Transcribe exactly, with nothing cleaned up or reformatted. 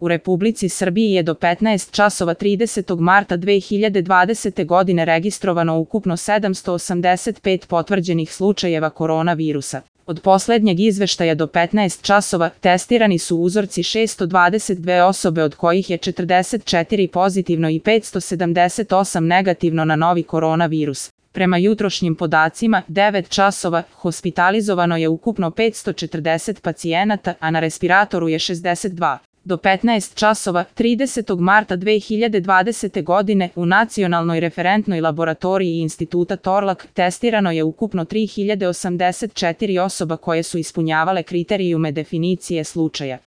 U Republici Srbiji je do petnaest časova tridesetog marta dve hiljade dvadesete. godine registrovano ukupno sedamsto osamdeset pet potvrđenih slučajeva koronavirusa. Od poslednjeg izveštaja do petnaest časova testirani su uzorci šesto dvadeset dve osobe, od kojih je četrdeset četiri pozitivno i petsto sedamdeset osam negativno na novi koronavirus. Prema jutrošnjim podacima, devet časova hospitalizovano je ukupno petsto četrdeset pacijenata, a na respiratoru je šezdeset dva. Do petnaest časova tridesetog marta dve hiljade dvadesete. godine u Nacionalnoj referentnoj laboratoriji Instituta Torlak testirano je ukupno tri hiljade osamdeset četiri osoba koje su ispunjavale kriterijume definicije slučaja.